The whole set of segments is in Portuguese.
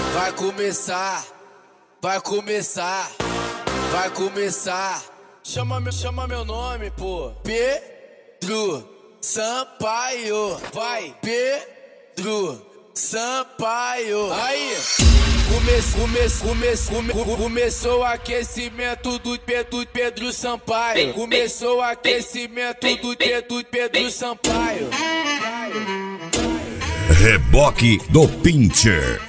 Vai começar, vai começar, vai começar. Chama meu nome, pô. Pedro Sampaio. Vai, Pedro Sampaio. Aí, começou o aquecimento do Pedro Sampaio. Começou o aquecimento do Pedro Sampaio. Reboque do Pincher.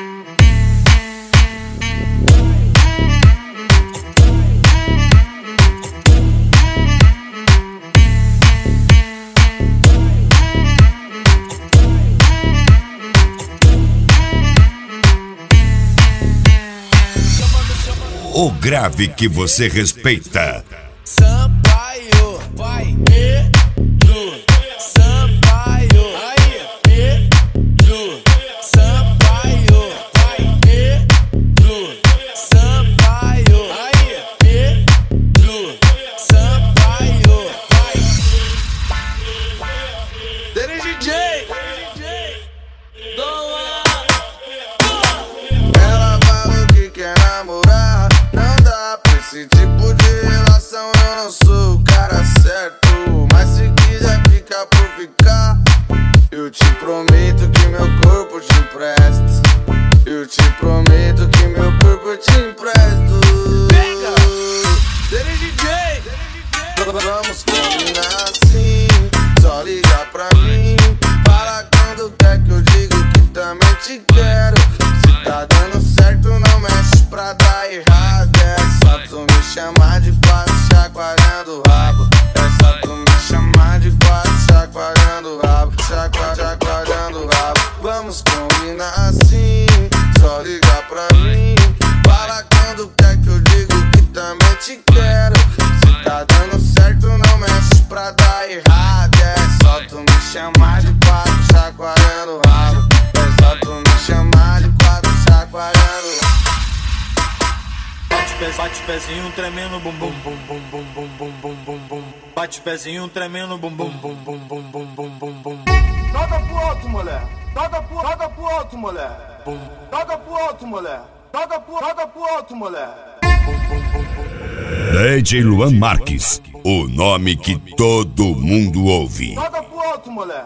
O grave que você respeita. Sampaio, vai, Pedro Sampaio. Aí, Pedro Sampaio. Vai, Pedro Sampaio. Aí, Pedro Sampaio. Vai. Dele DJ. Ela falou que quer namorar. Esse tipo de relação eu não sou o cara certo. Mas se quiser ficar por ficar, eu te prometo que meu corpo te empresto. Eu te prometo que meu corpo te empresto. Pega! Dele DJ! Vamos combinar assim. Só liga pra mim. Fala quando quer que eu digo que também te quero. Se tá dando certo, não mexe pra dar errado. É só tu me chamar de quatro, chacoalhando o rabo. É só tu me chamar de quatro, chacoalhando o rabo. Chacoalhando o rabo. Vamos combinar assim. Só ligar pra mim. Fala quando quer que eu digo que também te quero. Se tá dando certo, não mexe pra dar errado. É só tu me chamar de quatro, chacoalhando o rabo. É só tu me chamar de quatro, chacoalhando o rabo. Bate pezinho tremendo, bum bum bum bum bum bum bum bum bum bum. Bate pezinho tremendo, bum bum bum bum bum bum bum bum bum. Joga pro alto, mulher. Joga pro alto, mulher. Bum. Joga pro alto, mulher. Joga pro alto, mulher. Bum bum bum bum. DJ Luan Marques, o nome que todo mundo ouve. Joga pro alto, mulher.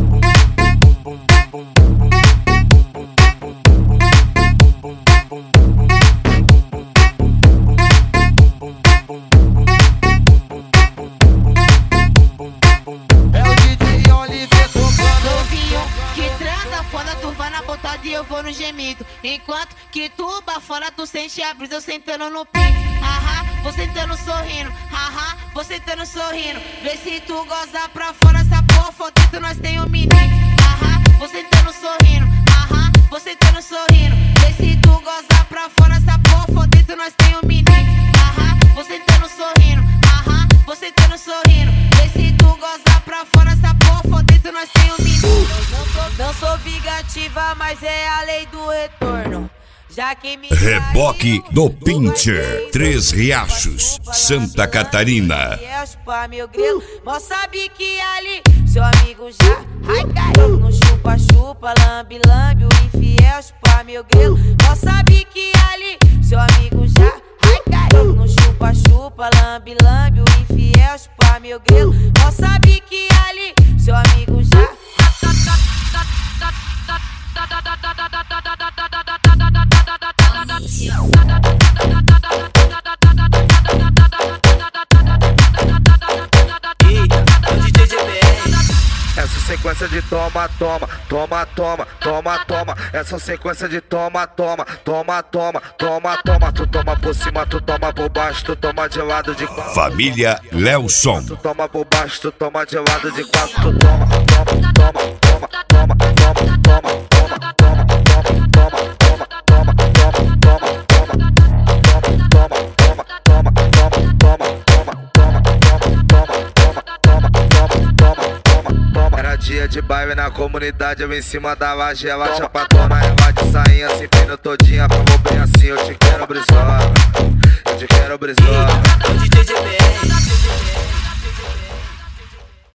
E eu vou no gemido. Enquanto que tu bafora, tu sente a brisa, eu sentando no pinto. Haha, vou sentando sorrindo. Haha, vou sentando sorrindo. Vê se tu goza pra fora, essa porra dentro nós tem um menino. Haha, vou sentando sorrindo. Haha, vou sentando sorrindo. Vê se tu goza pra fora, essa porra dentro nós tem um menino. Haha, vou sentando sorrindo. Haha, vou sentando sorrindo. Vê se tu goza pra fora, essa porra dentro nós tem um menino. Não sou vingativa, mas é a lei do retorno. Já que me Reboque do Pincher, Três Riachos, Santa Catarina. Meu grilo, mal sabe que ali seu amigo já. Ai, caramba, no chupa-chupa, lambe-lambe, o infiel chupa meu grilo. Mal sabe que ali seu amigo já. Ai, caramba, no chupa-chupa, lambe-lambe, o infiel chupa meu grilo. Mal sabe que ali seu amigo já. Essa sequência de toma, toma, toma, toma, toma, toma. Essa sequência de toma, toma, toma, toma, toma, toma. Tu toma por cima, tu toma por baixo, tu toma de lado de quatro. Família Lelson. Tu toma por baixo, tu toma de lado de quatro. Tu toma, toma, toma, toma, toma, toma, toma, toma, toma, toma, toma, dia de baile na comunidade, eu em cima da laje, ela chapadona, ela de sainha, se pino todinha, falou bem assim, eu te quero brisola, eu te quero brisola. DJ GBR.